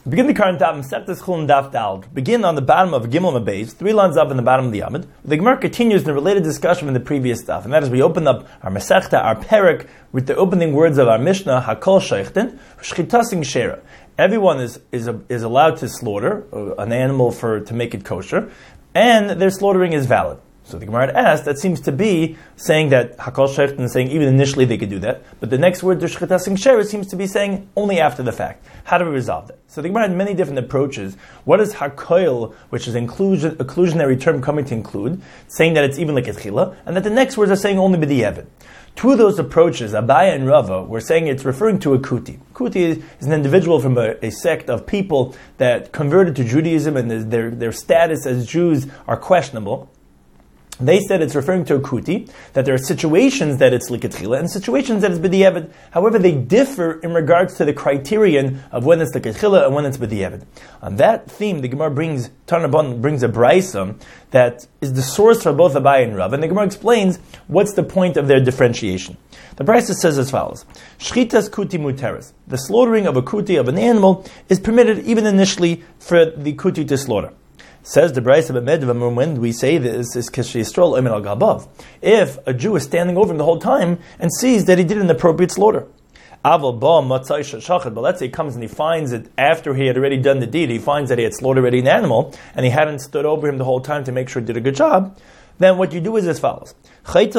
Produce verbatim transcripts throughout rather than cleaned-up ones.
Begin the current daf, Masechtas Chulin daf Dal. Begin on the bottom of Gimel Mabeis, three lines up in the bottom of the Amud. The Gemara continues in the related discussion from the previous daf, and that is we open up our Masechta, our Perek, with the opening words of our Mishnah, Hakol Sheichten, Shchitasing Shera. Everyone is is a, is allowed to slaughter an animal for to make it kosher, and their slaughtering is valid. So the Gemara asked, that seems to be saying that Hakol Sheichten is saying even initially they could do that, but the next word, Shchitasing Shera, seems to be saying only after the fact. How do we resolve that? So the Gemara had many different approaches. What is Hakoil, which is inclusion, inclusionary term coming to include, saying that it's even like Etchila, and that the next words are saying only B'di'evet. Two of those approaches, Abaya and Rava, were saying it's referring to a Kuti. Kuti is, is an individual from a, a sect of people that converted to Judaism and their, their status as Jews are questionable. They said it's referring to a kuti, that there are situations that it's likatchila and situations that it's b'di'evet. However, they differ in regards to the criterion of when it's likatchila and when it's b'di'evet. On that theme, the Gemara brings, Tanabon brings a brayso that is the source for both Abai and Rav, and the Gemara explains what's the point of their differentiation. The brayso says as follows: Shchitas kuti muteres. The slaughtering of a kuti of an animal is permitted even initially for the kuti to slaughter. Says the Brayso B'Medva, when we say this, is Kishistrol Emin al Gabav. If a Jew is standing over him the whole time and sees that he did an appropriate slaughter. Aval Ba Matzai Shachad, but let's say he comes and he finds it after he had already done the deed, he finds that he had slaughtered already an animal, and he hadn't stood over him the whole time to make sure he did a good job, then what you do is as follows. You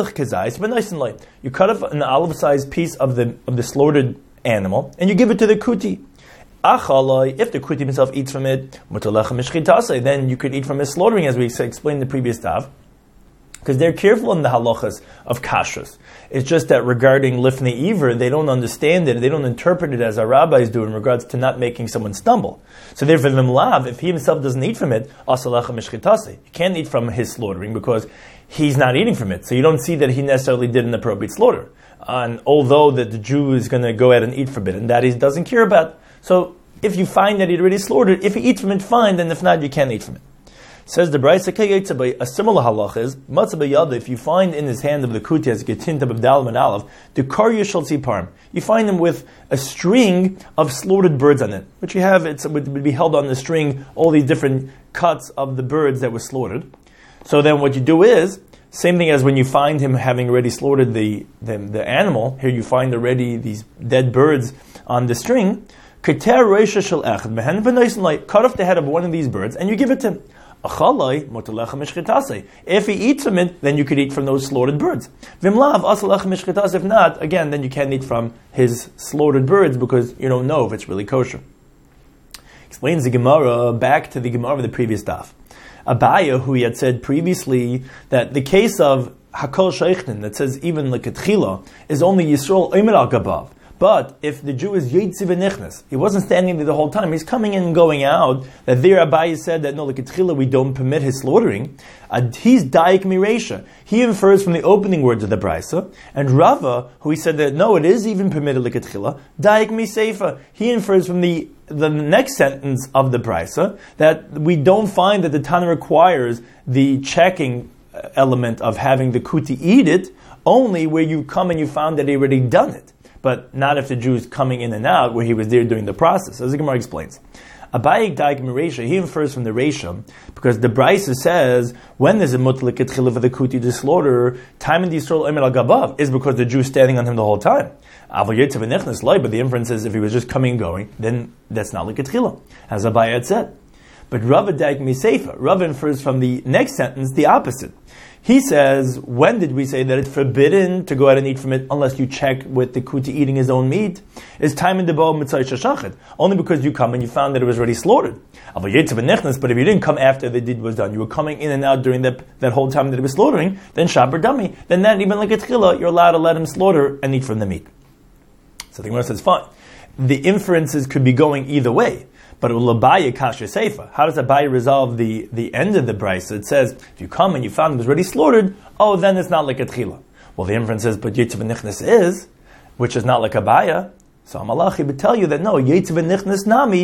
cut off an olive-sized piece of the of the slaughtered animal, and you give it to the kuti. If the kuti himself eats from it, then you could eat from his slaughtering, as we explained in the previous daf, because they're careful in the halachas of kashrus. It's just that regarding lifnei iver, they don't understand it, they don't interpret it as our rabbis do in regards to not making someone stumble. So therefore, v'mlav, if he himself doesn't eat from it, you can't eat from his slaughtering because he's not eating from it. So you don't see that he necessarily did an appropriate slaughter. And although that the Jew is going to go ahead and eat forbidden, that he doesn't care about. So if you find that he already slaughtered, if he eats from it, fine, then if not, you can't eat from it. Says the Brayso, a similar halach is, if you find in his hand of the kuti as a getinta b'dalim and aleph, the kar yishal tziparm, you find him with a string of slaughtered birds on it, which you have, it would be held on the string, all these different cuts of the birds that were slaughtered. So then what you do is, same thing as when you find him having already slaughtered the, the, the animal, here you find already these dead birds on the string, cut off the head of one of these birds and you give it to him. If he eats from it, then you could eat from those slaughtered birds. If not, again, then you can't eat from his slaughtered birds because you don't know if it's really kosher. Explains the Gemara, back to the Gemara of the previous daf. Abaya, who he had said previously that the case of Hakol Sheichten, that says even like a tchila, is only Yisrael Omer al Gabav. But if the Jew is Yetzi v'nichnas, he wasn't standing there the whole time, he's coming in and going out, that there Abaye said that no, like a tchila, we don't permit his slaughtering, and he's daik miresha. He infers from the opening words of the brayso, and Rava, who he said that no, it is even permitted like a tchila, daik miseifa. He infers from the the next sentence of the brayso, that we don't find that the Tana requires the checking element of having the kuti eat it, only where you come and you found that he already done it. But not if the Jew is coming in and out where he was there during the process. As the Gemara explains. Abayik daik miresha, he infers from the Resha, because the Brayso says, when there's a mutlik etchila for the kuti to slaughter, time in the Yisrael Emer al Gabav is because the Jew is standing on him the whole time. But the inference is if he was just coming and going, then that's not like etchila, as Abayik had said. But Rava daik miseifa, Rava infers from the next sentence the opposite. He says, when did we say that it's forbidden to go out and eat from it unless you check with the kuti eating his own meat? Is time in the bo mitzay shashachet. Only because you come and you found that it was already slaughtered. But if you didn't come after the deed was done, you were coming in and out during that, that whole time that it was slaughtering, then shabar dami. Then that, even like a tchila, you're allowed to let him slaughter and eat from the meat. So the Gemara says, fine. The inferences could be going either way. But Abaye kasha seifa. How does Abaye resolve the, the end of the brayso? It says, if you come and you found it was already slaughtered, oh, then it's not like a tchila. Well, the inference is, but Yetzi v'nichnas is, which is not like Abaye. So Amalachi would tell you that no, Yetzi v'nichnas nami,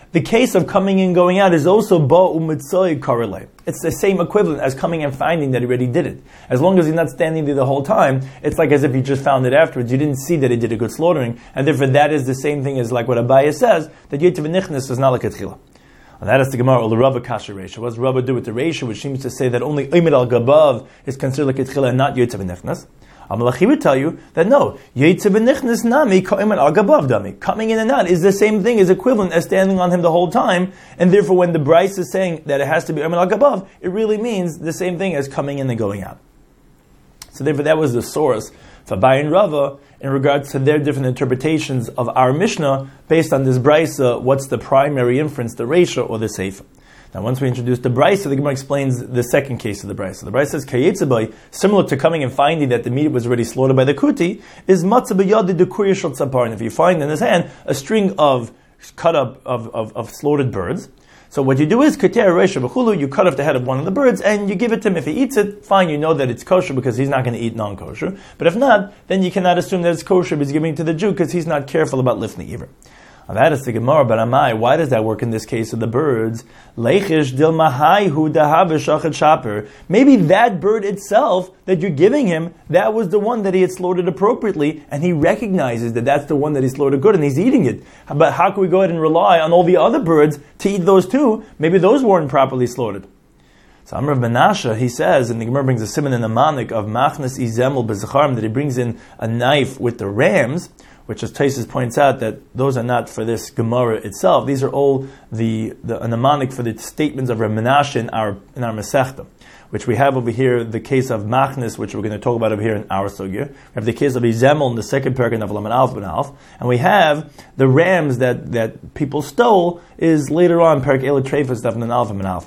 The case of coming in, going out is also ba umitzoi korelei. It's the same equivalent as coming and finding that he already did it. As long as he's not standing there the whole time, it's like as if he just found it afterwards. You didn't see that he did a good slaughtering, and therefore that is the same thing as like what Abaye says, that Yetzav Nichnas is not like a tchila. And that is the Gemara, or the Rava Kasha Reisha. What does Rava do with the Reisha, which seems to say that only Omer al Gabav is considered like a tchila and not Yetzav Nichnas? Amalachi would tell you that no, Yetzav Nichnas nami ka'omer al Gabav dami. Coming in and out is the same thing, is equivalent as standing on him the whole time, and therefore when the Bryce is saying that it has to be Omer al Gabav, it really means the same thing as coming in and going out. So therefore that was the source for Abaye and Rava in regards to their different interpretations of our Mishnah based on this Brisa. What's the primary inference, the Reisha or the Seifa? Now, once we introduce the Brisa, the Gemara explains the second case of the Brisa. The Brisa says, Kayetzabai, similar to coming and finding that the meat was already slaughtered by the Kuti, is Matzabayadi de Kuriyashal Tzapar. And if you find in his hand a string of cut up of, of, of slaughtered birds, so what you do is, Keter Reisha B'chulu, you cut off the head of one of the birds and you give it to him. If he eats it, fine, you know that it's kosher because he's not going to eat non-kosher. But if not, then you cannot assume that it's kosher because he's giving it to the Jew because he's not careful about lifting either. And that is the Gemara, but Amai, why does that work in this case of the birds? Leichish dil mahayhu dahav shachet shaper. Maybe that bird itself that you're giving him, that was the one that he had slaughtered appropriately, and he recognizes that that's the one that he slaughtered good, and he's eating it. But how can we go ahead and rely on all the other birds to eat those too? Maybe those weren't properly slaughtered. So Amr of Menashe, he says, and the Gemara brings a simon in the manik of machnas izemel bezacharim, that he brings in a knife with the rams, which as Taisus points out that those are not for this Gemara itself. These are all the, the a mnemonic for the statements of Rav Menashe in our in our Masechta, which we have over here the case of Machnis, which we're going to talk about over here in our Sugya. We have the case of Izemel in the second paragraph of Laman Alf Ben Alf, and we have the rams that, that people stole is later on Parak Ela Trefus of Ben Alf Ben Alf.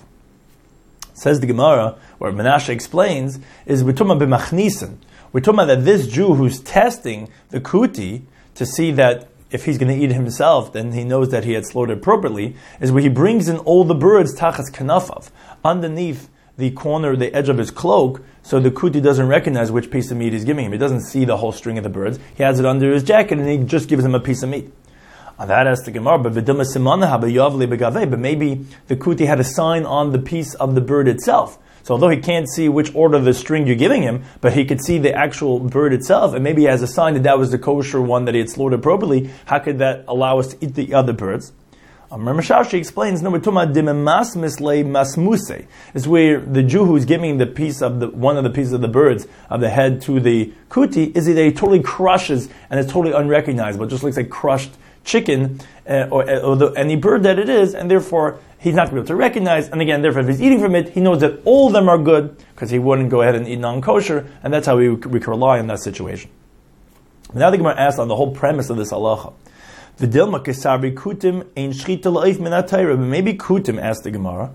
Says the Gemara, where Menashe explains, is we're talking about b'machnisen. We're talking about that this Jew who's testing the kuti to see that if he's going to eat himself, then he knows that he had slaughtered appropriately, is where he brings in all the birds, tachas kanafav, underneath the corner, the edge of his cloak, so the kuti doesn't recognize which piece of meat he's giving him. He doesn't see the whole string of the birds. He has it under his jacket, and he just gives him a piece of meat. And that has the Gemara, but but maybe the kuti had a sign on the piece of the bird itself. So although he can't see which order of the string you're giving him, but he could see the actual bird itself, and maybe he has a sign that that was the kosher one that he had slaughtered appropriately. How could that allow us to eat the other birds? Um, Ramashashi explains, no, we're talking about dimemas mislei masmuse. It's where the Jew who's giving the piece of the one of the pieces of the birds of the head to the kuti is that he totally crushes and it's totally unrecognizable. It just looks like crushed chicken uh, or, or the, any bird that it is, and therefore he's not going to be able to recognize. And again, therefore, if he's eating from it, he knows that all of them are good because he wouldn't go ahead and eat non-kosher, and that's how we, we can rely on that situation. Now the Gemara asks on the whole premise of this halacha. The dilma kesabri kutim ein shchita la'if min ha'Torah. Maybe kutim, asked the Gemara,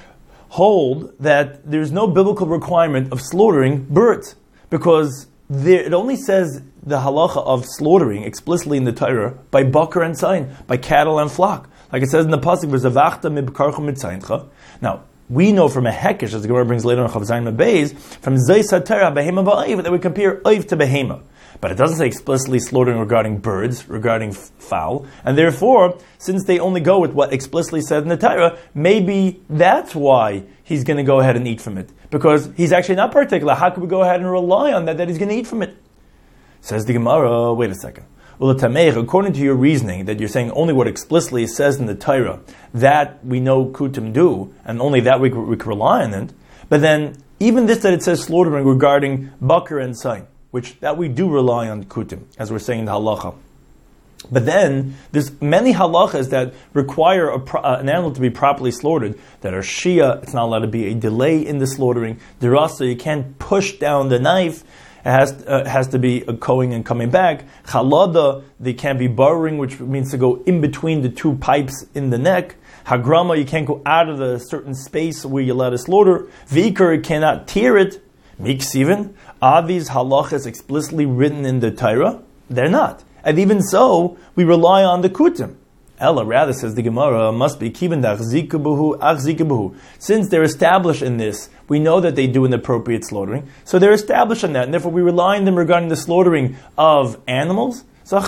hold that there's no biblical requirement of slaughtering birds because there, it only says the halacha of slaughtering explicitly in the Torah by bakar and sign, by cattle and flock. Like it says in the pasuk, "V'zavachta mibkarcha mitzayncha." Now we know from a hekesh, as the Gemara brings later on Chav Zayin Beis, from Zeis HaTorah behema va'ayv, that we compare ayv to behema, but it doesn't say explicitly slaughtering regarding birds, regarding f- fowl, and therefore, since they only go with what explicitly said in the Torah, maybe that's why he's going to go ahead and eat from it, because he's actually not particular. How could we go ahead and rely on that that he's going to eat from it? Says the Gemara. Wait a second. Well, according to your reasoning, that you're saying only what explicitly says in the Torah, that we know kutim do, and only that we, we can rely on it, but then even this that it says slaughtering regarding bakar and sign, which that we do rely on kutim, as we're saying in the halacha. But then there's many halachas that require a, uh, an animal to be properly slaughtered, that are shia, it's not allowed to be a delay in the slaughtering, derasa, you can't push down the knife, it has, uh, has to be a going and coming back. Chalada, they can't be burrowing, which means to go in between the two pipes in the neck. Hagrama, you can't go out of the certain space where you're allowed to slaughter. Vikar, you cannot tear it. Miksiven, are these halachas explicitly written in the Torah? They're not. And even so, we rely on the kutim. Ella, rather, says the Gemara, must be kiben dach zikabuhu ach zikabuhu. Since they're established in this, we know that they do an appropriate slaughtering. So they're established in that, and therefore we rely on them regarding the slaughtering of animals. So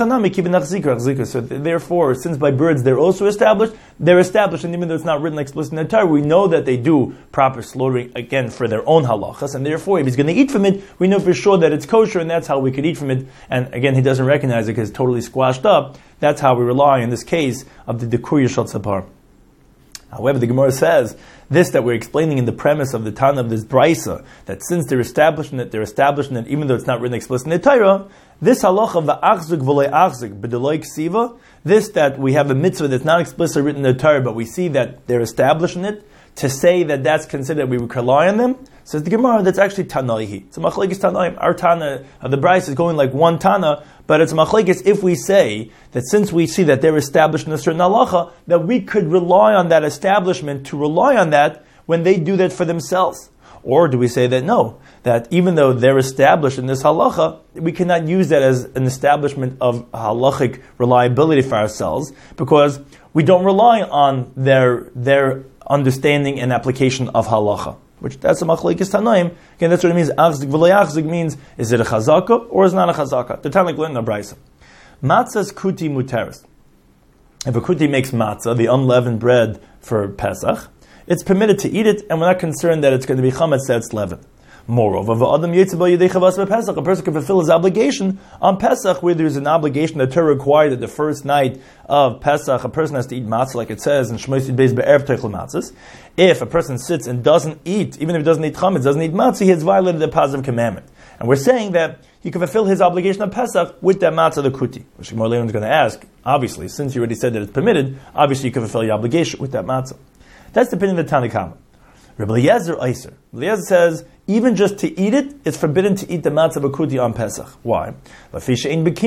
therefore, since by birds they're also established, they're established, and even though it's not written explicitly in the Torah, we know that they do proper slaughtering, again, for their own halachas, and therefore, if he's going to eat from it, we know for sure that it's kosher, and that's how we could eat from it. And again, he doesn't recognize it because it's totally squashed up. That's how we rely, in this case, of the Dekur Yeshal Tzapar. However, the Gemara says, this that we're explaining in the premise of the Tana of this Braisa, that since they're establishing it, they're establishing it, even though it's not written explicitly in the Torah, this halacha v'achzik v'lei achzik b'deloi ksiva, this that we have a mitzvah that's not explicitly written in the Torah, but we see that they're establishing it, to say that that's considered we would rely on them, says the Gemara, that's actually Tanaihi. It's a machlekes Tanaim. Our Tana of the Braisa is going like one Tana, but it's a machlekes if we say that since we see that they're established in a certain halacha, that we could rely on that establishment to rely on that when they do that for themselves. Or do we say that no, that even though they're established in this halacha, we cannot use that as an establishment of halachic reliability for ourselves, because we don't rely on their their understanding and application of halacha, which that's a machlekes Tanaim. Again, that's what it means. Achzik v'lo achzik means, is it a chazaka or is it not a chazaka? The Tanaim learned in the Braisa. Matzah's kuti muteris. If a kuti makes matzah, the unleavened bread for Pesach, it's permitted to eat it, and we're not concerned that it's going to be chametz that's leavened. Moreover, a person can fulfill his obligation on Pesach, where there's an obligation that Torah required that the first night of Pesach, a person has to eat matzah, like it says in Shmos Yud Beis Be'erev Teichel Matzahs. If a person sits and doesn't eat, even if he doesn't eat chametz, doesn't eat matzah, he has violated the positive commandment. And we're saying that he can fulfill his obligation on Pesach with that matzah, the kuti. Which Gemara Leon is going to ask, obviously, since you already said that it's permitted, obviously you can fulfill your obligation with that matzah. That's the opinion of the Tanna Kama. Rabbi Eliezer Eiser. Rabbi Eliezer says, even just to eat it, it's forbidden to eat the matzah b'kuti on Pesach. Why? Because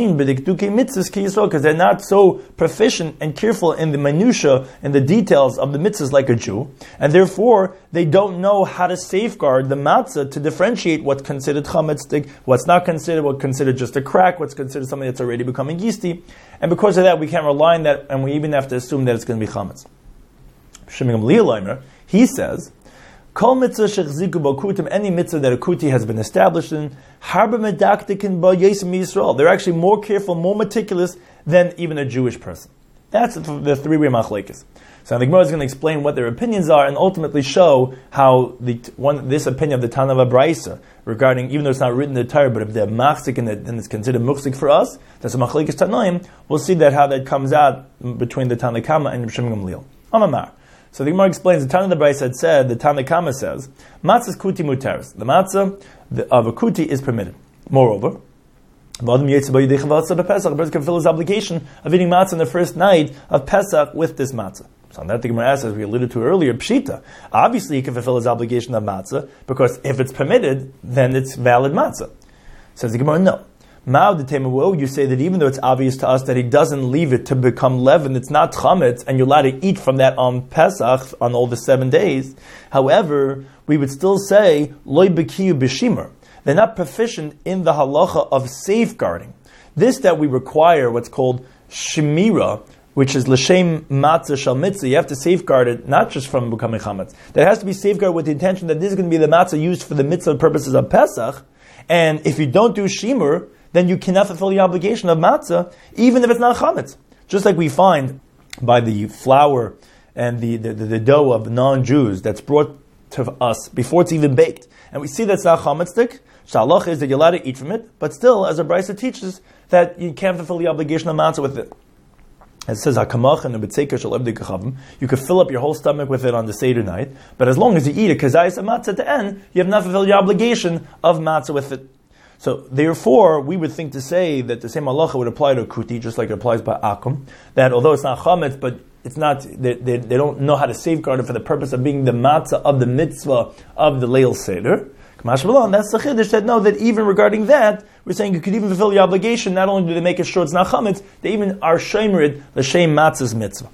they're not so proficient and careful in the minutiae and the details of the mitzvahs like a Jew, and therefore they don't know how to safeguard the matzah to differentiate what's considered chametz, what's not considered, what's considered just a crack, what's considered something that's already becoming yeasty, and because of that we can't rely on that, and we even have to assume that it's going to be chametz. Shimon Gamliel, he says, Kol mitzvah shechziku b'kutim, any mitzvah that a kuti has been established in, harba medaktikin b'yesim Yisrael. They're actually more careful, more meticulous than even a Jewish person. That's the three-way machlekes. So the Gemara is going to explain what their opinions are and ultimately show how the one this opinion of the Tana of Braisa regarding, even though it's not written in the Torah, but if they're machzik and then it's considered muchzik for us, that's a machlekes Tanaim. We'll see that how that comes out between the Tana Kama and Shimon Gamliel. Amamar. So the Gemara explains, the Tana of the Braisa had said, the Tana Kama says, matzah's kuti muteris. The matzah of a kuti is permitted. Moreover, a person can fulfill his obligation of eating matzah on the first night of Pesach with this matzah. So on that the Gemara asks, as we alluded to earlier, pshita. Obviously he can fulfill his obligation of matzah, because if it's permitted, then it's valid matzah. Says the Gemara, no. Mao de Temuo, you say that even though it's obvious to us that he doesn't leave it to become leavened, it's not chametz, and you're allowed to eat from that on Pesach, on all the seven days. However, we would still say, loy bekiyu b'shimur. They're not proficient in the halacha of safeguarding. This that we require, what's called shemira, which is l'shem matzah shal mitzvah, you have to safeguard it, not just from becoming chametz. That has to be safeguarded with the intention that this is going to be the matzah used for the mitzvah purposes of Pesach, and if you don't do shemur, then you cannot fulfill the obligation of matzah, even if it's not chametz. Just like we find by the flour and the, the, the, the dough of non-Jews that's brought to us before it's even baked. And we see that's not chametzdik. Shalach is that you're allowed to eat from it, but still, as a Braisa teaches, that you can't fulfill the obligation of matzah with it. It says, "Hakamach and the you could fill up your whole stomach with it on the Seder night, but as long as you eat it, kazayis matzah at the end, you have not fulfilled your obligation of matzah with it." So, therefore, we would think to say that the same halacha would apply to a kuti, just like it applies by akum, that although it's not chametz, but it's not, they, they, they don't know how to safeguard it for the purpose of being the matzah of the mitzvah of the Leil Seder. And that's the Chiddush that no, that even regarding that, we're saying you could even fulfill your obligation. Not only do they make it sure it's not chametz, they even are shomerid l'shem matzah's mitzvah.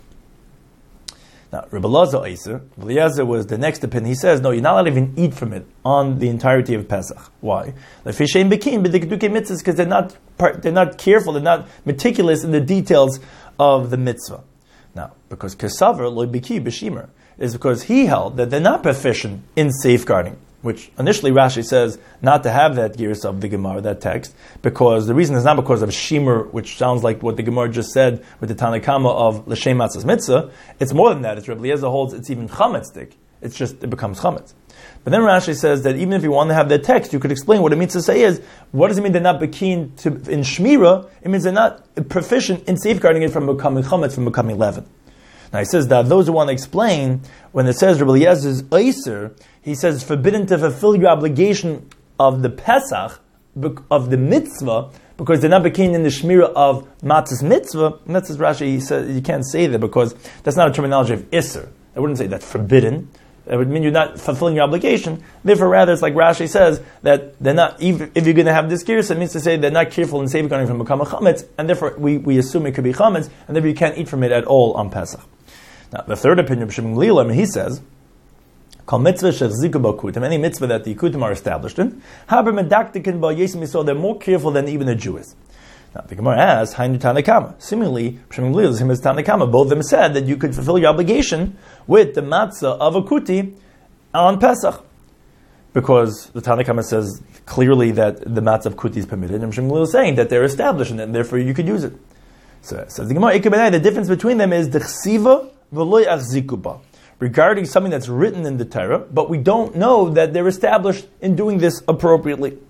Now, Rebbe Elazar Eiser, Eliezer was the next opinion. He says, no, you're not allowed to even eat from it on the entirety of Pesach. Why? Because they're not they're not careful, they're not meticulous in the details of the mitzvah. Now, because Kesaver lo biki b'shimer is because he held that they're not proficient in safeguarding. which initially Rashi says not to have that gears of the Gemara, that text, because the reason is not because of Shimer, which sounds like what the Gemara just said with the Tanakama of L'Shem Matzah's Mitzvah. It's more than that. It's Rebbe Eliezer holds it's even chametzdik. It's just, it becomes chametz. But then Rashi says that even if you want to have that text, you could explain what it means to say is, what does it mean they're not bekeen to in Shmira? It means they're not proficient in safeguarding it from becoming chametz, from becoming leaven. Now he says that those who want to explain, when it says Rebbe Eliezer's Eiser, he says it's forbidden to fulfill your obligation of the Pesach, of the mitzvah, because they're not bekeen in the Shmira of Matzah's mitzvah. And that's as Rashi, he says, you can't say that because that's not a terminology of Isser. I wouldn't say that's forbidden. It would mean you're not fulfilling your obligation. Therefore, rather, it's like Rashi says, that they're not, even if you're going to have this gears, it means to say they're not careful in safeguarding from becoming chametz, and therefore we, we assume it could be chametz, and therefore you can't eat from it at all on Pesach. Now, the third opinion of Shimon Gamliel, I mean, he says, Kol mitzvah shechziku b'kutim, any mitzvah that the Yikutim are established in, haber medaktikin ba'yesim yisrael, they're more careful than even a Jew is. Now, the Gemara asks, Hainu Tanakama. Similarly, Shimon Gamliel is him as Tanakama. Both of them said that you could fulfill your obligation with the matzah of a kuti on Pesach. Because the Tanakama says clearly that the matzah of kuti is permitted, and Shimon Gamliel is saying that they're established in it, and therefore you could use it. So, says the Gemara, the difference between them is the chsiva v'loy achzikuba, regarding something that's written in the Torah, but we don't know that they're established in doing this appropriately.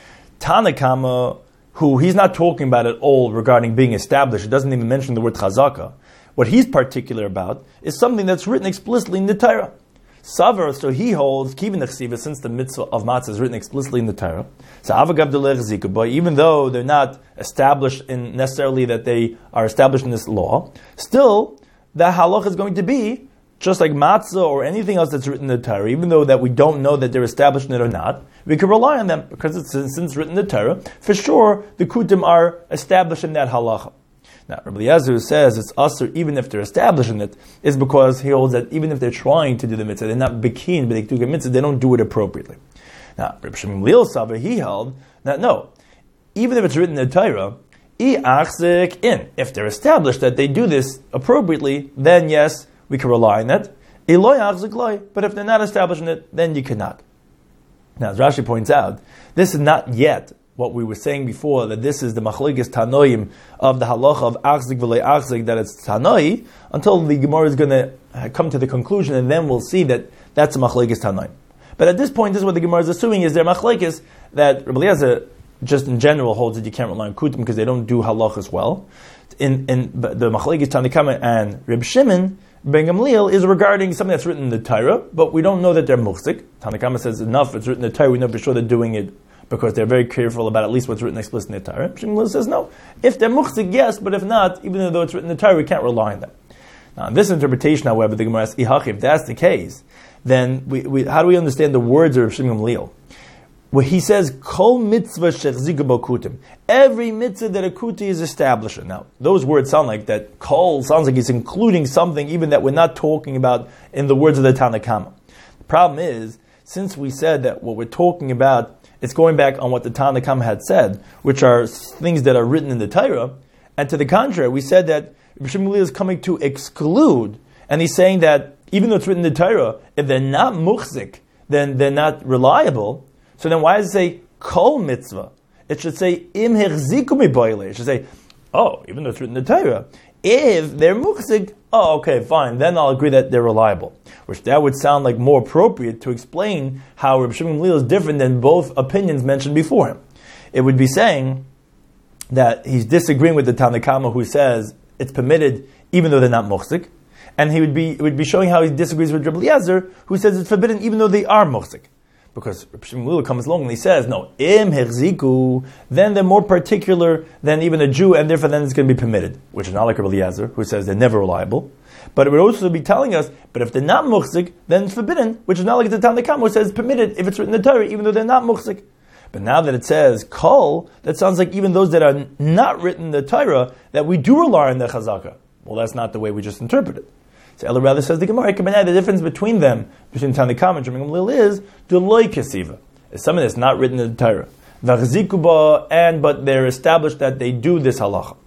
Tanakama, who he's not talking about at all regarding being established, it doesn't even mention the word chazaka. What he's particular about is something that's written explicitly in the Torah. Savar, so he holds, kivin nechsiva, since the mitzvah of matzah is written explicitly in the Torah. So avagav delech zika, but even though they're not established in necessarily that they are established in this law, still the halach is going to be just like matzah or anything else that's written in the Torah, even though that we don't know that they're established in it or not, we can rely on them because it's since it's written in the Torah. For sure, the kutim are established in that halacha. Now, Rebbe Eliezer says it's usher even if they're established in it, is because he holds that even if they're trying to do the mitzvah, they're not bekeen, but they do the mitzvah, they don't do it appropriately. Now, Rebbe Shimon Gamliel Sava, he held that no, even if it's written in the Torah, in if they're established that they do this appropriately, then yes, we can rely on that. But if they're not established in it, then you cannot. Now, as Rashi points out, this is not yet what we were saying before, that this is the machlokes tanoim of the halacha of achzik v'lei achzik, that it's tanoi, until the Gemara is going to come to the conclusion, and then we'll see that that's a machlokes tanoim. But at this point, this is what the Gemara is assuming is their machlokes, that Rebbe Eliezer just in general holds that you can't rely on kutim because they don't do halachas well. In, in the machlokes Tanakama and Reb Shimon Ben Gamliel is regarding something that's written in the Torah, but we don't know that they're muhzik. Tanakama says enough, it's written in the Torah, we know for sure they're doing it because they're very careful about at least what's written explicitly in the Torah. Shimon says no. If they're muhzik, yes, but if not, even though it's written in the Torah, we can't rely on them. Now, in this interpretation, however, the Gemara asks, if that's the case, then we, we, how do we understand the words of Shimon Gamliel? Where he says, Kol mitzvah shechziku b'kutim. Every mitzvah that a kuti is established. Now, those words sound like that. Kol sounds like it's including something even that we're not talking about in the words of the Tanakama. The problem is, since we said that what we're talking about, it's going back on what the Tanakama had said, which are things that are written in the Torah, and to the contrary, we said that Shimon Gamliel is coming to exclude, and he's saying that even though it's written in the Torah, if they're not muhzik, then they're not reliable. So then why does it say kol mitzvah? It should say im herziku miboile. It should say, oh, even though it's written in the Torah, if they're muhzik, oh, okay, fine, then I'll agree that they're reliable. Which that would sound like more appropriate to explain how Reb Shimon Gamliel is different than both opinions mentioned before him. It would be saying that he's disagreeing with the Tanakama who says it's permitted even though they're not muhzik, and he would be it would be showing how he disagrees with Rebbe Eliezer who says it's forbidden even though they are muhzik. Because Reb Shimon Gamliel comes along and he says, no, im herziku, then they're more particular than even a Jew, and therefore then it's going to be permitted. Which is not like Rebbe Eliezer, who says they're never reliable. But it would also be telling us, but if they're not muhzik, then it's forbidden, which is not like the Tanakama, who says it's permitted if it's written in the Torah, even though they're not muhzik. But now that it says kol, that sounds like even those that are not written in the Torah, that we do rely on the chazaka. Well, that's not the way we just interpret it. So Ella rather says the Gemara, the difference between them, between Tanakama and Shimon Gamliel is the loy kesiva. It's something that's not written in the Torah. V'chzikuba, and but they're established that they do this halacha.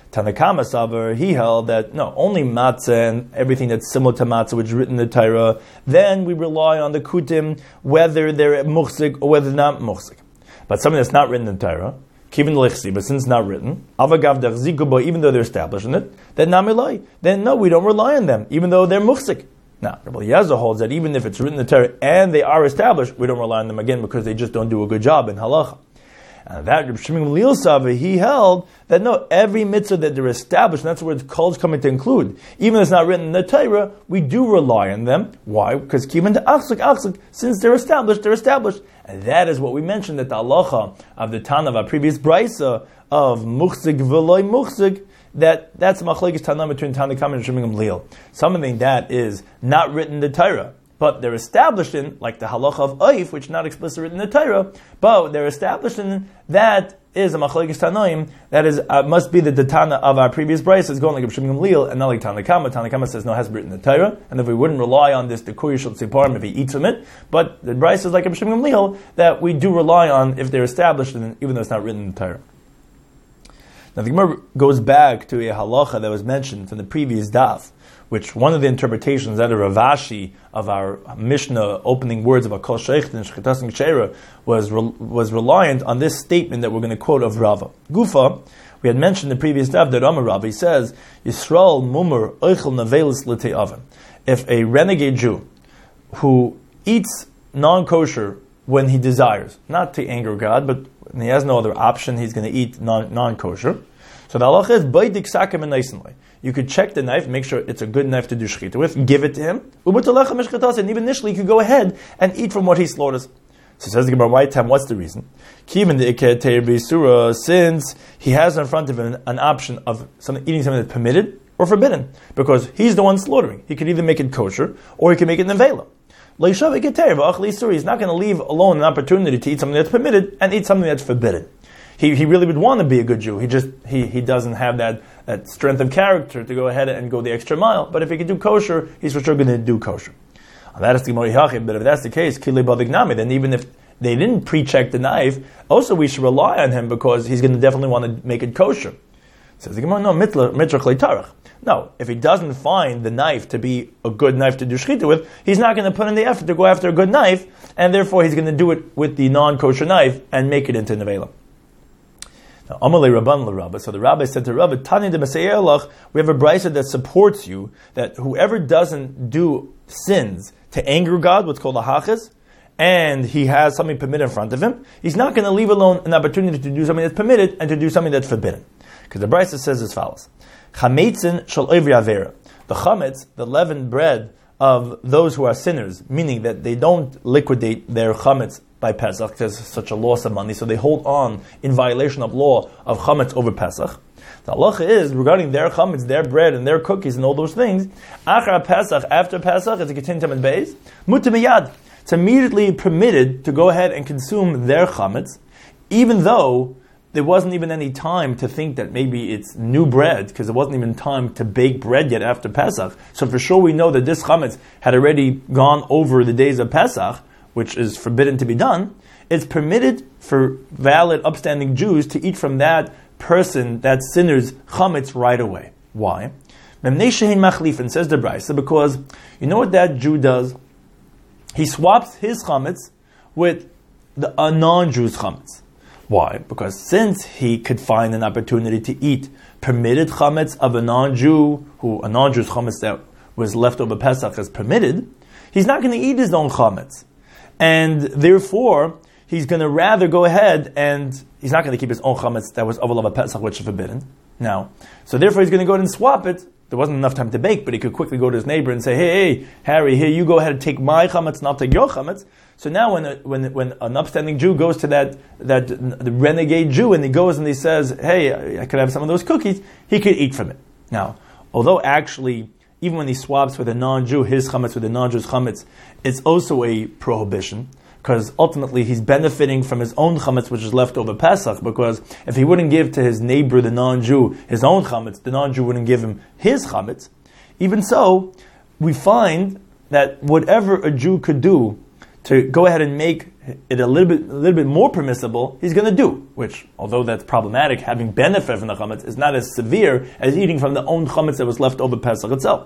Tanakama Savar, he held that no, only matzah and everything that's similar to matzah, which is written in the Torah, then we rely on the kutim, whether they're muhsik or whether they're not muhsik. But something that's not written in the Torah, kivin lichsi, but since it's not written, avagav dachzikubo, even though they're established in it, then namilai, then no, we don't rely on them, even though they're muhsik. Now, Rabbi Eliezer holds that even if it's written in the Torah and they are established, we don't rely on them again because they just don't do a good job in halacha. And that Reb Shimon Gamliel Sava, he held that no, every mitzvah that they're established, and that's where the kol is coming to include, even if it's not written in the Torah, we do rely on them. Why? Because kivan de achzik achzik, since they're established, they're established. And that is what we mentioned, that the halacha of the Tana of our previous brisa of muchzik v'loy muchzik, that that's machlekes Tana between Tanakam and Shimon Gamliel. Something that is not written in the Torah, but they're established in, like the halacha of oif, which is not explicitly written in the Torah, but they're established in, that is a machlekes Tanoim, that is, uh, must be the, the Tana of our previous brisa, is going like Shimon Gamliel, and not like Tanakama. Tanakama says, no, it has to be written in the Torah, and if we wouldn't rely on this, the Kuyi Shel Tziparim, if he eats from it, but the brisa is like Shimon Gamliel, that we do rely on if they're established, in, even though it's not written in the Torah. Now the Gemara goes back to a halacha that was mentioned from the previous daf, which one of the interpretations that a Rav Ashi of our Mishnah opening words of Akol Sheikh and Shchitas and Ksheira was re- was reliant on this statement that we're going to quote of Rava. Gufa, we had mentioned in the previous daf that Amar Rava, he says, Yisrael mumur oichel navelis l'tei oven. If a renegade Jew who eats non-kosher when he desires, not to anger God, but when he has no other option, he's going to eat non- non-kosher. So the halacha is baidik sakim and naisenly. You could check the knife, make sure it's a good knife to do shechita with, give it to him, and even initially you could go ahead and eat from what he slaughters. So says the Gemara, why time? What's the reason? Since he has in front of him an, an option of something, eating something that's permitted or forbidden, because he's the one slaughtering. He could either make it kosher or he could make it nevela. He's not going to leave alone an opportunity to eat something that's permitted and eat something that's forbidden. He he really would want to be a good Jew. He just he, he doesn't have that, that strength of character to go ahead and go the extra mile. But if he can do kosher, he's for sure going to do kosher. And that is the Gemara Yachid. But if that's the case, Kilei Badignami, then even if they didn't pre-check the knife, also we should rely on him because he's going to definitely want to make it kosher. Says the Gemara, no, mitla mitra klei tarach. No, if he doesn't find the knife to be a good knife to do shechita with, he's not going to put in the effort to go after a good knife, and therefore he's going to do it with the non-kosher knife and make it into nevela. Now, Amalei Rabban l'Rabba. So the Rabbi said to Rabbi, Tani de Masayelach, we have a brisa that supports you that whoever doesn't do sins to anger God, what's called a hachas, and he has something permitted in front of him, he's not going to leave alone an opportunity to do something that's permitted and to do something that's forbidden. Because the brisa says as follows: Chametzin shel ovri avera. The chametz, the leavened bread of those who are sinners, meaning that they don't liquidate their chametz by Pesach, there's such a loss of money, so they hold on in violation of law of chametz over Pesach. The halacha is, regarding their chametz, their bread and their cookies and all those things, achar Pesach, after Pesach, as a continued Tamid Beis, mutar miyad. It's immediately permitted to go ahead and consume their chametz, even though there wasn't even any time to think that maybe it's new bread, because there wasn't even time to bake bread yet after Pesach. So for sure we know that this chametz had already gone over the days of Pesach, which is forbidden to be done. It's permitted for valid, upstanding Jews to eat from that person, that sinner's chametz right away. Why? Memnei shehin machlifin, says the Brisa, because you know what that Jew does? He swaps his chametz with the, a non-Jew's chametz. Why? Because since he could find an opportunity to eat permitted chametz of a non-Jew, who a non-Jew's chametz that was left over Pesach is permitted, he's not going to eat his own chametz. And therefore, he's going to rather go ahead and he's not going to keep his own chametz that was over Pesach, which is forbidden. Now, so therefore he's going to go ahead and swap it. There wasn't enough time to bake, but he could quickly go to his neighbor and say, hey, hey, Harry, here, you go ahead and take my chametz and I'll take your chametz. So now when a, when when an upstanding Jew goes to that, that the renegade Jew and he goes and he says, hey, I could have some of those cookies, he could eat from it. Now, although actually, even when he swaps with a non-Jew, his chametz with a non-Jew's chametz, it's also a prohibition, because ultimately he's benefiting from his own chametz, which is left over Pesach, because if he wouldn't give to his neighbor, the non-Jew, his own chametz, the non-Jew wouldn't give him his chametz. Even so, we find that whatever a Jew could do to go ahead and make it a little bit a little bit more permissible, he's going to do, which, although that's problematic, having benefit from the chametz is not as severe as eating from the own chametz that was left over Pesach itself.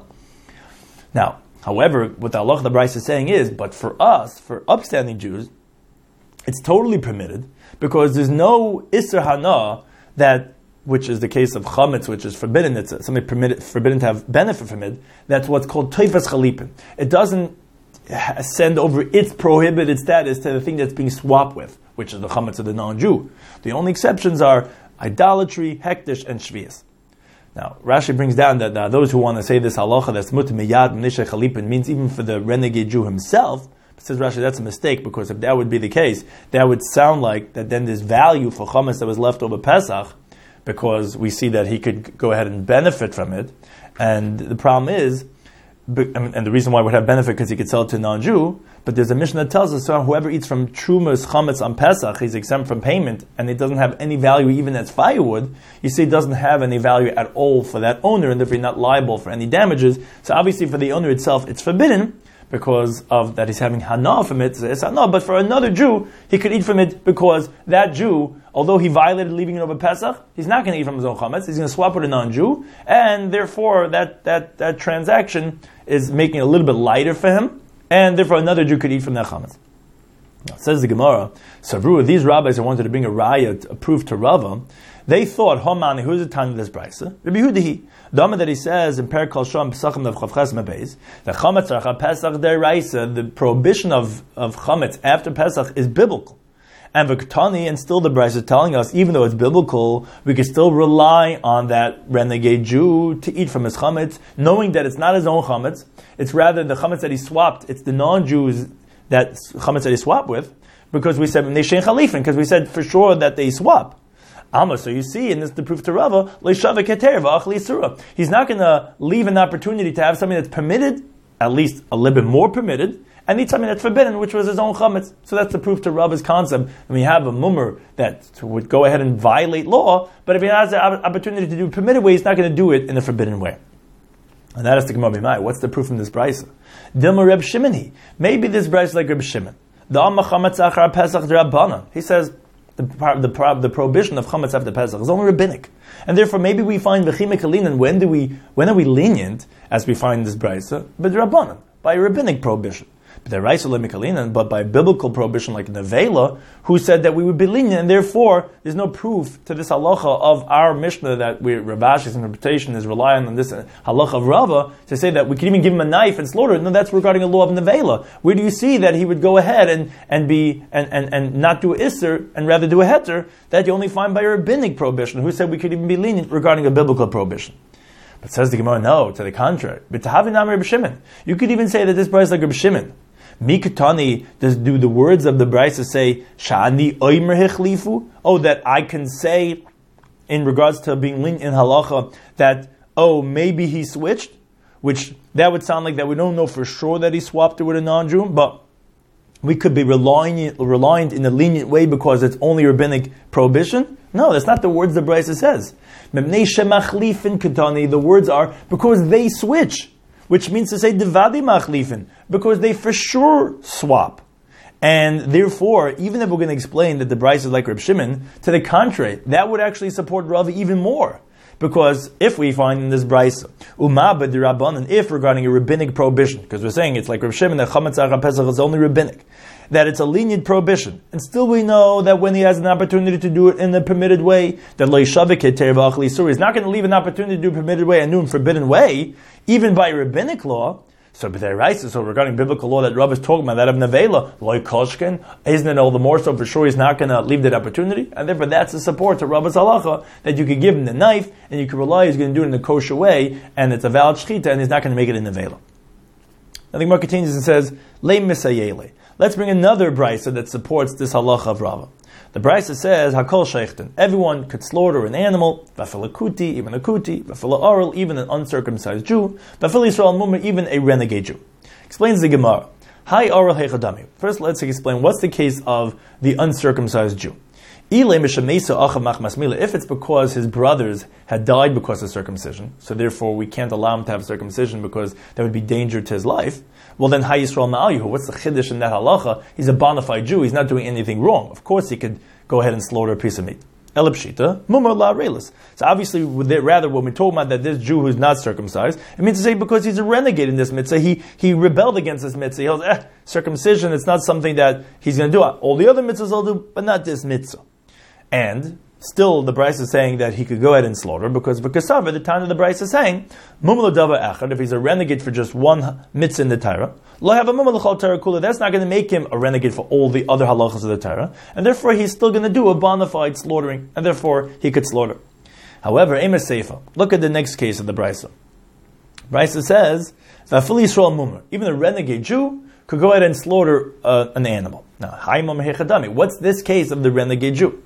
Now, however, what the halacha the Bryce is saying is, but for us, for upstanding Jews, it's totally permitted, because there's no Isser Hana that, which is the case of chametz, which is forbidden, it's something permitted, forbidden to have benefit from it, that's what's called Teifas Chalipin. It doesn't send over its prohibited status to the thing that's being swapped with, which is the chametz of the non-Jew. The only exceptions are idolatry, hektish, and shvius. Now, Rashi brings down that uh, those who want to say this halacha that's mutar miyad mnisha chalipin means even for the renegade Jew himself. Says Rashi, that's a mistake, because if that would be the case, that would sound like that then there's value for chametz that was left over Pesach, because we see that he could go ahead and benefit from it. And the problem is, and the reason why it would have benefit because he could sell it to a non-Jew, but there's a mission that tells us so whoever eats from Trumas chametz on Pesach, he's exempt from payment, and it doesn't have any value even as firewood. You see, it doesn't have any value at all for that owner, and therefore not liable for any damages. So obviously for the owner itself, it's forbidden, because of that he's having hana from it, it's hana. But for another Jew, he could eat from it because that Jew, although he violated leaving it over Pesach, he's not going to eat from his own chametz. He's going to swap with a non-Jew, and therefore that, that, that transaction is making it a little bit lighter for him, and therefore another Jew could eat from that chametz. Now, says the Gemara, Savru, these rabbis who wanted to bring a raya, a proof to Rava, they thought, Homani, who's the time of this brisa? Rabbi Yehuda, the Amar that he says in Per Kol Shom Pesachim of Chavches Mebez, the chametz archa Pesach deraisa, the prohibition of, of chametz after Pesach is biblical. And V'ktani, and still the brisa is telling us, even though it's biblical, we can still rely on that renegade Jew to eat from his chametz, knowing that it's not his own chametz, it's rather the chametz that he swapped, it's the non-Jews that chametz that he swapped with, because we said Neshen Chalifin, because we said for sure that they swap. Amma, so you see, and this is the proof to Rava, he's not going to leave an opportunity to have something that's permitted, at least a little bit more permitted, and need something that's forbidden, which was his own chametz. So that's the proof to Rava's concept. And we have a mummer that would go ahead and violate law, but if he has the opportunity to do permitted way, he's not going to do it in a forbidden way. And that is the Gemara B'mai. What's the proof from this brisa? Dilma Reb Shimon. Maybe this brisa is like Reb Shimon. The Amma chametz achar Pesach d'Rabbanan. He says, The, the, the prohibition of chametz after Pesach is only rabbinic, and therefore maybe we find v'chimik alinan. When do we? When are we lenient, as we find this brisa? But rabbanan, by a rabbinic prohibition. But the raisa lemikalinan, but by biblical prohibition like Nevela, who said that we would be lenient, and therefore there's no proof to this halacha of our Mishnah that we Rav Ashi's interpretation is relying on this halacha of Rava to say that we can even give him a knife and slaughter. No, that's regarding a law of Nevela. Where do you see that he would go ahead and, and be and, and, and not do a isser and rather do a heter? That you only find by a rabbinic prohibition, who said we could even be lenient regarding a biblical prohibition. But says the Gemara, no, to the contrary. But to have Reb Shimon, you could even say that this brisa is like Reb Shimon. Mikatani, does do the words of the brisa say Shani oimer hechlifu? Oh, that I can say in regards to being lenient in halacha that oh maybe he switched, which that would sound like that we don't know for sure that he swapped it with a non-Jew, but we could be reliant reliant in a lenient way because it's only rabbinic prohibition. No, that's not the words the brisa says. The words are because they switch, which means to say devadi machlifin, because they for sure swap. And therefore, even if we're going to explain that the brisa is like Reb Shimon, to the contrary, that would actually support Rav even more. Because if we find in this brisa, Umma b'dirabbanan, if regarding a rabbinic prohibition, because we're saying it's like Reb Shimon, that chametz achar Pesach is only rabbinic, that it's a lenient prohibition, and still we know that when he has an opportunity to do it in the permitted way, that lo yishavik heter v'achli isur, he's not going to leave an opportunity to do a permitted way and do a forbidden way, even by rabbinic law. So, so regarding biblical law that Rav is talking about, that of Nevela, loy koshken, isn't it all the more so for sure he's not going to leave that opportunity? And therefore that's the support to Rav's halacha, that you could give him the knife, and you can rely he's going to do it in a kosher way, and it's a valid shchita, and he's not going to make it in Nevela. I think Mark continues and says, le misayele. Let's bring another brisa that supports this halacha of Rava. The brisa says, hakol sheichten. Everyone could slaughter an animal, vafil a kuti, even a kuti, vafil a oral, even an uncircumcised Jew, vafil Yisrael mummer, even a renegade Jew. Explains the Gemara. Hi oral heichadami. First, let's explain what's the case of the uncircumcised Jew. If it's because his brothers had died because of circumcision, so therefore we can't allow him to have circumcision because there would be danger to his life, well then, Hay Yisrael Ma'al, what's the chiddush in that halacha? He's a bona fide Jew, he's not doing anything wrong. Of course he could go ahead and slaughter a piece of meat. Elipshita, mumar la relis. So obviously, rather when we're talking about that this Jew who's not circumcised, it means to say because he's a renegade in this mitzvah, he, he rebelled against this mitzvah. He goes, eh, circumcision, it's not something that he's going to do. All the other mitzvahs I'll do, but not this mitzvah. And still, the Bryce is saying that he could go ahead and slaughter because V'kasav, at the time of the Bryce is saying, mumar dava echad, if he's a renegade for just one mitzvah in the Torah, lo have a mumar l'chol Torah kula, that's not going to make him a renegade for all the other halachas of the Torah, and therefore he's still going to do a bona fide slaughtering, and therefore he could slaughter. However, emes seifa, look at the next case of the Bryce. Bryce says, v'afil Yisrael mumar, even a renegade Jew could go ahead and slaughter uh, an animal. Now, hay mumar hechadami, what's this case of the renegade Jew?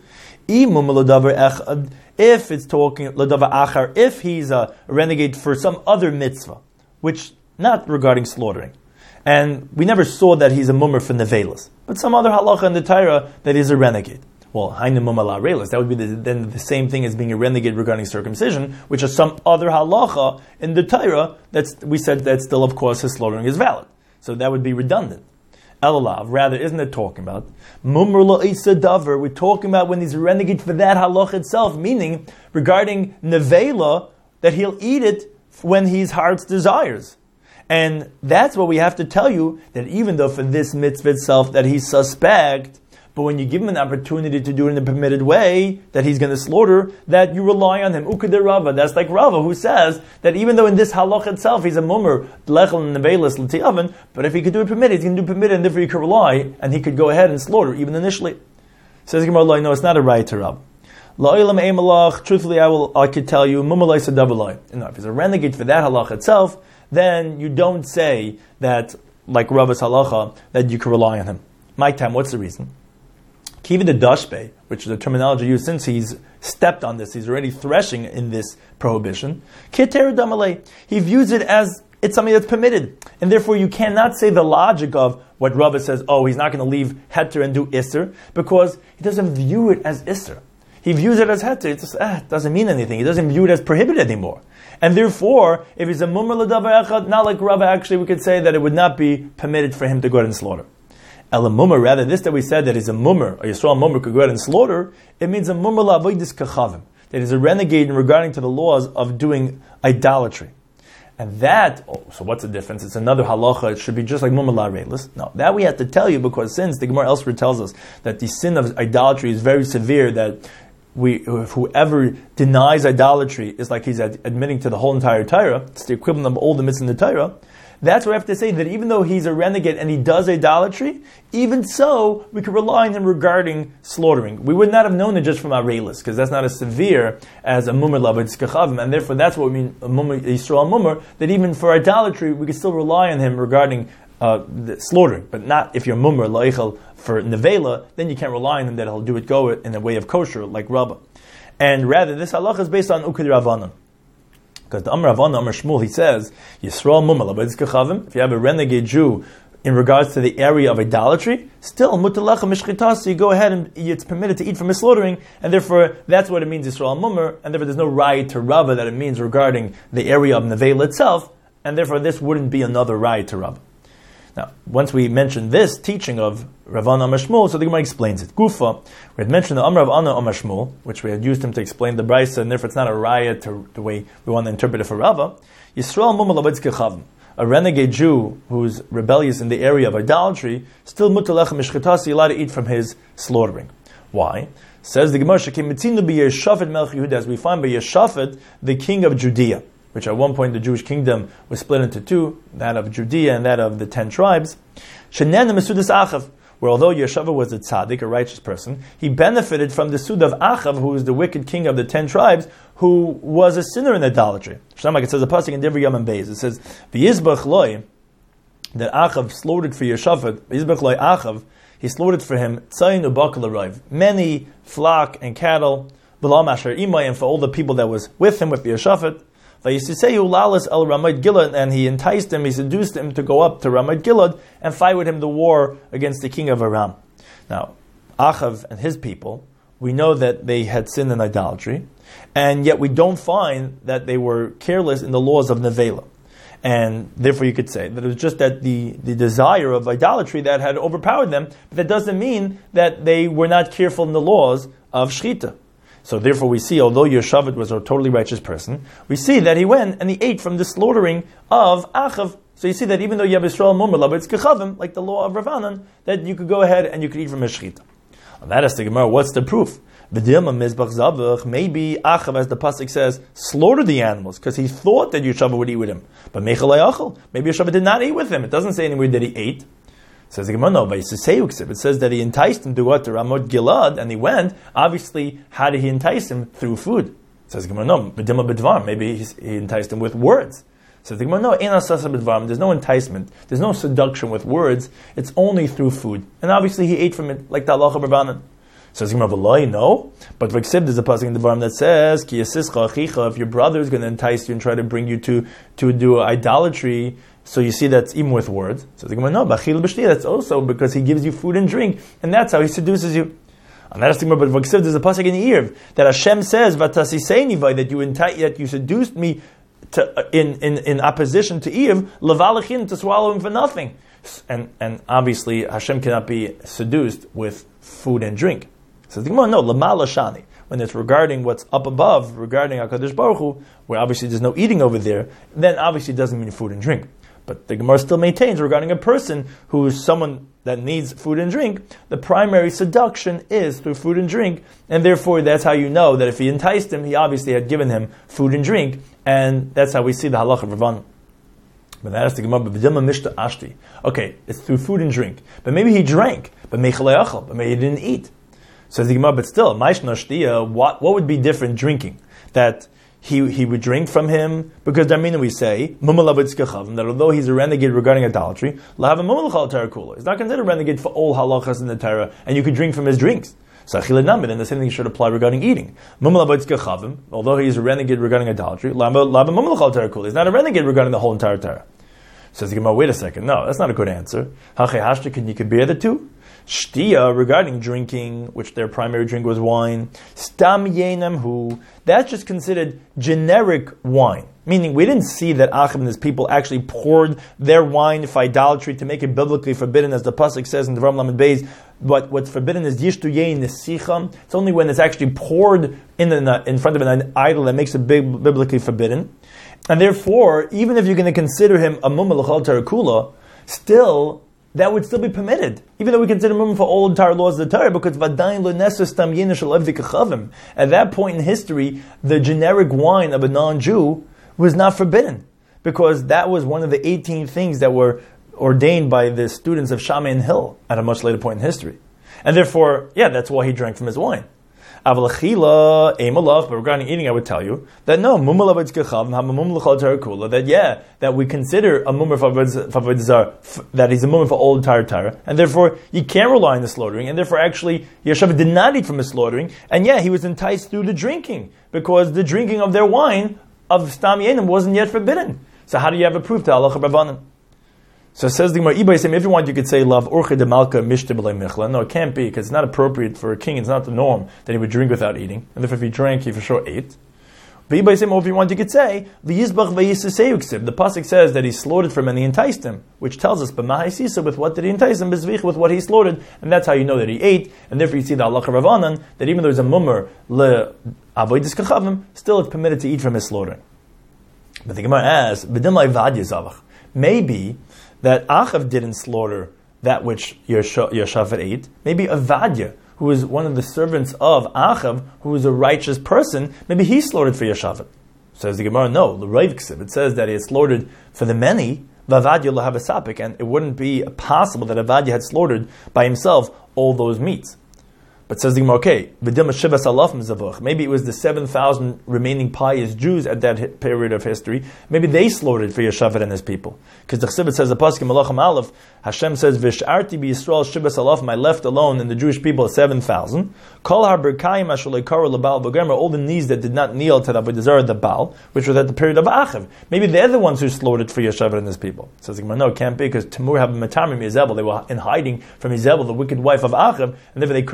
If it's talking l'davar achar, if he's a renegade for some other mitzvah, which not regarding slaughtering, and we never saw that he's a mummer for nevelas, but some other halacha in the Torah that he's a renegade. Well, hainu mummer la relas, that would be the, then the same thing as being a renegade regarding circumcision, which is some other halacha in the Torah that's we said that still, of course, his slaughtering is valid. So that would be redundant. Elalav, rather, isn't it talking about mumr la'isa davar? We're talking about when he's a renegade for that halach itself, meaning regarding nevela, that he'll eat it when his heart's desires. And that's what we have to tell you, that even though for this mitzvah itself that he's suspect, but when you give him an opportunity to do it in a permitted way, that he's going to slaughter, that you rely on him. Ukadir Rava, that's like Rava, who says that even though in this halach itself he's a mummer, lechel and nevelis l'ti'avan, but if he could do it permitted, he's going to do permitted, and therefore he could rely, and he could go ahead and slaughter, even initially. Says Gemara, no, it's not a right to Rava. La'ilam eimalach, truthfully I will, I could tell you, mummer laisa davalai. No, if he's a renegade for that halach itself, then you don't say that, like Rava's halacha, that you can rely on him. My time, what's the reason? Kiva the dashbe, which is the terminology used since he's stepped on this, he's already threshing in this prohibition. Keter damale, he views it as it's something that's permitted, and therefore you cannot say the logic of what Rava says. Oh, he's not going to leave heter and do isser, because he doesn't view it as isser. He views it as heter. It just eh, it doesn't mean anything. He doesn't view it as prohibited anymore. And therefore, if he's a mumar l'davar echad, not like Rava, actually we could say that it would not be permitted for him to go ahead and slaughter. El mummer, rather, this that we said that he's a mummer, a Yisrael mummer could go ahead and slaughter, it means a mummer la'avoidis kachavim, that he's a renegade in regarding to the laws of doing idolatry. And that, oh, so what's the difference? It's another halacha, it should be just like mummer la'reilis. No, that we have to tell you, because since the Gemara elsewhere tells us that the sin of idolatry is very severe, that we, whoever denies idolatry is like he's ad- admitting to the whole entire Torah, it's the equivalent of all the mitzvahs in the Torah. That's why I have to say that even though he's a renegade and he does idolatry, even so, we can rely on him regarding slaughtering. We would not have known it just from Arelis, because that's not as severe as a mummer la'avodas kachavim, and therefore that's what we mean, a mummer, Yisrael mummer, that even for idolatry, we can still rely on him regarding uh, the slaughtering, but not if you're mummer la'ichel for nevela, then you can't rely on him that he'll do it go in a way of kosher, like Rabbah. And rather, this halacha is based on Ukadir Ravanan. Because the Amar Avana, Amar Shmuel, he says, Yisrael mumar la'avodas kachavim, if you have a renegade Jew in regards to the area of idolatry, still, mutalecha mishchitas, you go ahead and it's permitted to eat from his slaughtering, and therefore that's what it means, Yisrael mumar, and therefore there's no right to Rava that it means regarding the area of Nevela itself, and therefore this wouldn't be another right to Rava. Now, once we mentioned this teaching of Ravana Amar Shmuel, so the Gemara explains it. Gufa, we had mentioned the Amar of Ana Amar Shmuel, which we had used him to explain the Brisa, and therefore it's not a raya to the way we want to interpret it for Rava. Yisrael mumar la'avodas kachavim, a renegade Jew who's rebellious in the area of idolatry, still mutalech mishchitas, he's allowed to eat from his slaughtering. Why? Says the Gemara, Shekim mitzinu b'Yeshafat melech Yehuda, as we find by Yeshafat, the king of Judea, which at one point the Jewish kingdom was split into two, that of Judea and that of the ten tribes. Shenan Mesudas Achav, where although Yeshava was a tzaddik, a righteous person, he benefited from the Sud of Achav, who was the wicked king of the ten tribes, who was a sinner in idolatry. It says a pasuk in Devar Yam Beis. It says, "V'yizbach loy," that Achav slaughtered for Yeshafat. V'yizbach loy Achav, he slaughtered for him tzayin ubakal arayv, many flock and cattle, b'lam asher imay, and for all the people that was with him with Yeshafat. And he enticed him, he seduced him to go up to Ramat Gilad and fight with him the war against the king of Aram. Now, Achav and his people we know that they had sinned in idolatry, and yet we don't find that they were careless in the laws of Nevela. And therefore you could say that it was just that the, the desire of idolatry that had overpowered them, but that doesn't mean that they were not careful in the laws of Shechita. So therefore we see, although Yoshavit was a totally righteous person, we see that he went and he ate from the slaughtering of Achav. So you see that even though you have Yisrael Mumar, Labitz Kechavim, like the law of Ravanan, that you could go ahead and you could eat from his Shechita. And that is the Gemara. What's the proof? Maybe Achav, as the pasuk says, slaughtered the animals because he thought that Yoshavit would eat with him. But maybe Yoshavit did not eat with him. It doesn't say anywhere that he ate. It says the Gemara, no, it says that he enticed him to what, to Ramot Gilad, and he went. Obviously, how did he entice him? Through food. It says the Gemara, no, maybe he enticed him with words. So the Gemara, no, there's no enticement, there's no seduction with words, it's only through food. And obviously he ate from it, like the halacha b'Ravanan. So the Gemara, no, but V'ksib, there's a pasuk in the Dvarim that says, Ki yasischa achicha, if your brother is going to entice you and try to bring you to, to do idolatry, so you see that's even with words. So the Gemara, no, b'achil b'shti, that's also because he gives you food and drink, and that's how he seduces you. And that's the Gemara, but V'ksib, there's a pasuk in the Erev, that Hashem says, V'tasisei that you entice, that you seduced me To, in, in, in opposition to Eve, levalachin, to swallow him for nothing. And and obviously Hashem cannot be seduced with food and drink. So the Gemara, no, lamala shani. When it's regarding what's up above, regarding HaKadosh Baruch Hu, where obviously there's no eating over there, then obviously it doesn't mean food and drink. But the Gemara still maintains regarding a person who is someone that needs food and drink, the primary seduction is through food and drink, and therefore that's how you know that if he enticed him, he obviously had given him food and drink, and that's how we see the halacha of Ravanan. But that is the Gemara, b'vidilma mishta ashti. Okay, it's through food and drink, but maybe he drank, but meichaleachal, but maybe he didn't eat. So the Gemara, but still, ma'ishna shtiya, what what would be different drinking? That He he would drink from him, because Darmina we say, that although he's a renegade regarding idolatry, he's not considered a renegade for all halachas in the Torah, and you could drink from his drinks. So and the same thing should apply regarding eating. Although he's a renegade regarding idolatry, he's not a renegade regarding the whole entire Torah. Says the Gemara, wait a second, no, that's not a good answer. Can you compare the two? Shtiya, regarding drinking, which their primary drink was wine, stam yenam hu, that's just considered generic wine. Meaning, we didn't see that Achav and his people actually poured their wine for idolatry to make it biblically forbidden, as the pasuk says in the Ram Lamed Beis. But what's forbidden is yishtu yein nesicham. It's only when it's actually poured in the, in front of an idol that makes it big, biblically forbidden. And therefore, even if you're going to consider him a mum l'chal Torah kula, still, that would still be permitted, even though we consider him for all entire laws of the Torah, because v'adayin lo nesus tam yina shel evdi kachavim. At that point in history, the generic wine of a non-Jew was not forbidden, because that was one of the eighteen things that were ordained by the students of Shammai and Hill at a much later point in history. And therefore, yeah, that's why he drank from his wine. But regarding eating, I would tell you that no, that yeah, that we consider a mummer that he's a mummer for all entire Torah, and therefore you can't rely on the slaughtering, and therefore actually Yoshavit did not eat from his slaughtering, and yeah, he was enticed through the drinking, because the drinking of their wine of Stam Yenim wasn't yet forbidden. So how do you have a proof to halacha b'Ravanan? So it says the Gemara, if you want, you could say, Lav Urche de Malka Mishte B'lei Michla. No, it can't be, because it's not appropriate for a king, it's not the norm that he would drink without eating. And therefore, if he drank, he for sure ate. But if you want, you could say, the Yizbach V'Yisaseyuksib. The pasuk says that he slaughtered from and he enticed him, which tells us, B'Mahaisisa, with what did he entice him? B'Zvich, with what he slaughtered. And that's how you know that he ate. And therefore, you see the halacha Ravanan, that even though there's a mummer, Le Avoidis Kachavim, still it's permitted to eat from his slaughtering. But the Gemara asks, B'Dimai Vadya Zavach. Maybe that Achav didn't slaughter that which Yoshavit ate. Maybe Avadia, who was one of the servants of Achav, who was a righteous person, maybe he slaughtered for Yoshavit. Says the Gemara, no, the Rav it says that he had slaughtered for the many, Vavadia lahavasapik, and it wouldn't be possible that Avadia had slaughtered by himself all those meats. But says the Gemara, okay, maybe it was the seven thousand remaining pious Jews at that period of history. Maybe they slaughtered for Yoshavit and his people. Because the Chsibet says, the Pasuk in Malachim Aleph, Hashem says, V'sharti b'Yisrael shibas alafim, I left alone in the Jewish people seven thousand. Kol har-berkayim asholei karu l'Baal v'Gomer, all the knees that did not kneel to the Avodah Zarah, the Baal, which was at the period of Achav. Maybe they're the ones who slaughtered for Yoshavit and his people. Says the Gemara, no, it can't be, because Tamur have matamim Yezebel. They were in hiding from Yezebel, the wicked wife of Achav, and therefore they couldn't have been a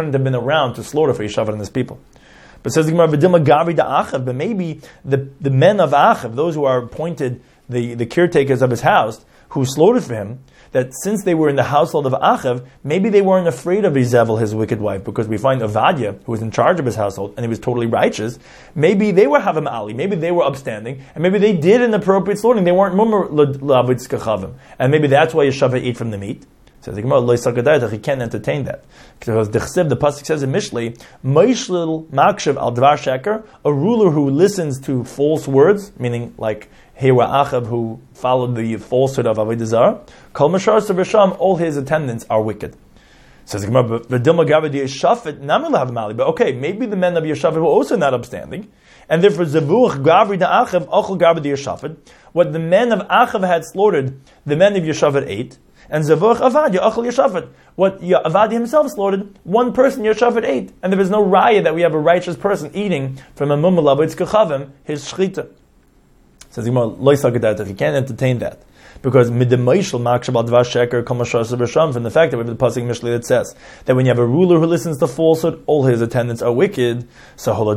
around to slaughter for Yeshavat and his people. But says the Gemara, "V'dilma gavri da'achav," but maybe the, the men of Achav, those who are appointed, the, the caretakers of his house, who slaughtered for him, that since they were in the household of Achav, maybe they weren't afraid of Izebel, his wicked wife, because we find Avadia, who was in charge of his household, and he was totally righteous. Maybe they were Havam Ali, maybe they were upstanding, and maybe they did an appropriate slaughtering. They weren't Mumar L'Avid Skachavim, and maybe that's why Yeshava ate from the meat. So the Gemara, Lo Yisakadaytach, he can't entertain that. Because the Chesiv, the Pasuk says in Mishlei, Meishlil Makshav Al Dvar Sheker, a ruler who listens to false words, meaning like Hewa Achav, who followed the falsehood of Avodah Zarah, Kol Mashar Savasham, all his attendants are wicked. Says the Gemara, V'dilma Gavadi Yeshafet, Namil Hav Mali. But okay, maybe the men of Yeshafet were also not upstanding, and therefore Zavuch Gavri Da Achav, Ochel Gavadi Yeshafet, what the men of Achav had slaughtered, the men of Yeshafet ate, and Zavuch Avadia, Ochel Yeshafet, what Avadia himself slaughtered, one person Yeshafet ate, and there is no raya that we have a righteous person eating from a Mumalav Itzkachavim, his Shchita. Says Lo Yisakadaytach, he can't entertain that. Because from the fact that we have the Pasuk Mishlei that says that when you have a ruler who listens to falsehood, all his attendants are wicked. So when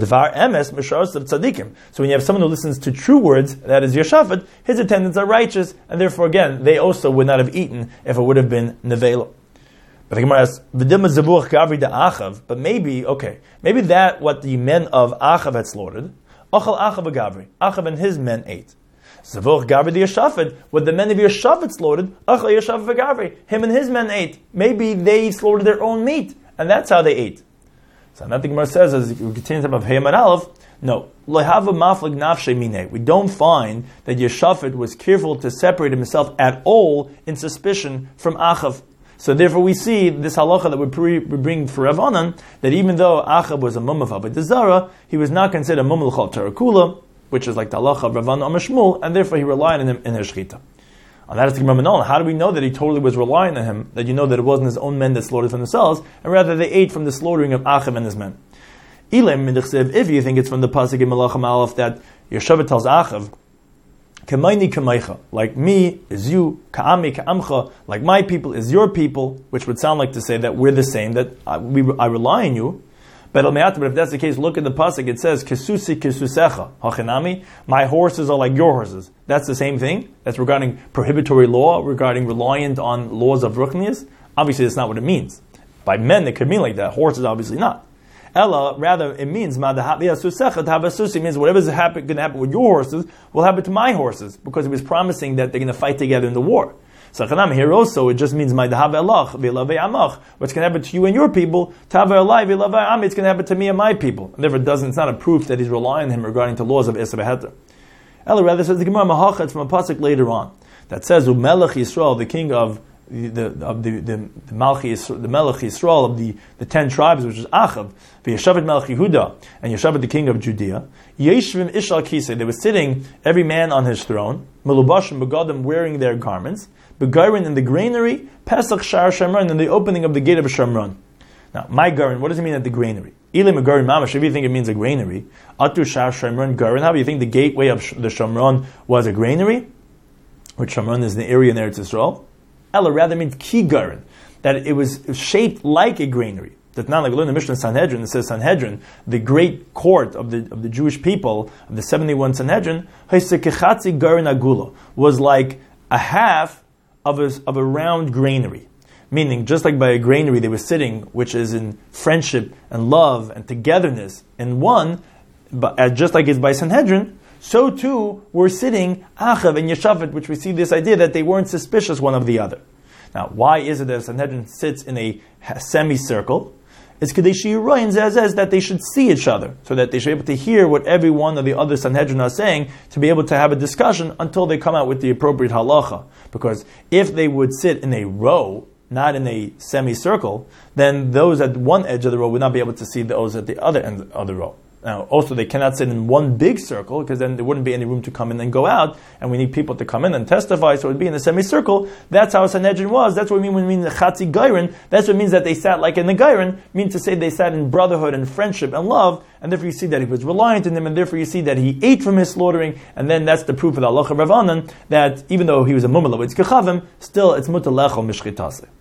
you have someone who listens to true words, that is Yeshafat, his attendants are righteous, and therefore again, they also would not have eaten if it would have been Nevela. But the Gemara asks, but maybe, okay, maybe that what the men of Achav had slaughtered, Achal Achav Gavri, Achav and his men ate. Zavuch Gavri the Yeshafet, what the men of Yeshafet slaughtered, Achal Yeshafet Gavri, him and his men ate. Maybe they slaughtered their own meat, and that's how they ate. So now the Gemara says, as we continue to talk about Heyam and Aleph, no, Lehava Maflig Nafshe Mine. We don't find that Yeshafet was careful to separate himself at all in suspicion from Achav. So therefore we see this halacha that we, pre- we bring for Rav Anan, that even though Achab was a mum of Avodah Zarah, he was not considered a mum l'chol Tarakula, which is like the halacha of Rav Anan or Shmuel, and therefore he relied on him in his shchita. On that is the Gemara Menon. How do we know that he totally was relying on him, that you know that it wasn't his own men that slaughtered from themselves, and rather they ate from the slaughtering of Achab and his men? If you think it's from the Pasuk in Melachim Aleph that Yeshua tells Achab, Kamaini kamaicha, like me is you, ka'ami ka'amcha, like my people is your people, which would sound like to say that we're the same, that I, we, I rely on you. But if that's the case, look at the pasuk. It says kesusi kesusecha hachinami. My horses are like your horses. That's the same thing. That's regarding prohibitory law, regarding reliant on laws of ruchnius. Obviously, that's not what it means. By men, it could mean like that. Horses, obviously not. Ella, rather, it means madahabiasusecha means whatever's happen, going to happen with your horses will happen to my horses, because he was promising that they're going to fight together in the war. So here also, it just means what's going to happen to you and your people, it's going to happen to me and my people. And therefore, it doesn't. It's not a proof that he's relying on him regarding the laws of Issa Beheter. Ella, rather, says the Gemara Mahacha, it's from a pasuk later on that says, "Umelech Yisrael, the king of the the of the the, the Malchi the Melech Yisrael of the, the ten tribes, which is Achav, Yeshavet Melech Yehuda, and Yeshavet the king of Judea, Yeshvim Ishal Kisei, they were sitting every man on his throne, Melubashim Begadim, wearing their garments, Begairin in the granary, Pesach Shar Shamron, in the opening of the gate of Shamron." Now, my garin, what does it mean at the granary? Ilim Garin Mamash, if you think it means a granary, Atu Shar Shamron Garin, how do you think the gateway of the Shamron was a granary? Which Shamron is the area in Eretz Yisrael. Ella rather means ki garin, that it was shaped like a granary. That's not like we learn the Mishnah Sanhedrin. It says Sanhedrin, the great court of the of the Jewish people, of the seventy-one Sanhedrin, was like a half of a, of a round granary. Meaning, just like by a granary they were sitting, which is in friendship and love and togetherness in one, but just like it's by Sanhedrin, so too we're sitting Achav and Yeshafet, which we see this idea that they weren't suspicious one of the other. Now, why is it that Sanhedrin sits in a semicircle? It's that they should see each other, so that they should be able to hear what every one of the other Sanhedrin are saying, to be able to have a discussion until they come out with the appropriate halacha. Because if they would sit in a row, not in a semicircle, then those at one edge of the row would not be able to see those at the other end of the row. Now, also, they cannot sit in one big circle, because then there wouldn't be any room to come in and go out, and we need people to come in and testify, so it would be in a semicircle. That's how Sanhedrin was. That's what we mean when we mean the Chatzi Gairin. That's what it means that they sat like in the Gairin, means to say they sat in brotherhood and friendship and love, and therefore you see that he was reliant on them, and therefore you see that he ate from his slaughtering, and then that's the proof of the halacha Rav Anan, that even though he was a mumma l'avid kechavim, still it's mutar lechol mishchitase.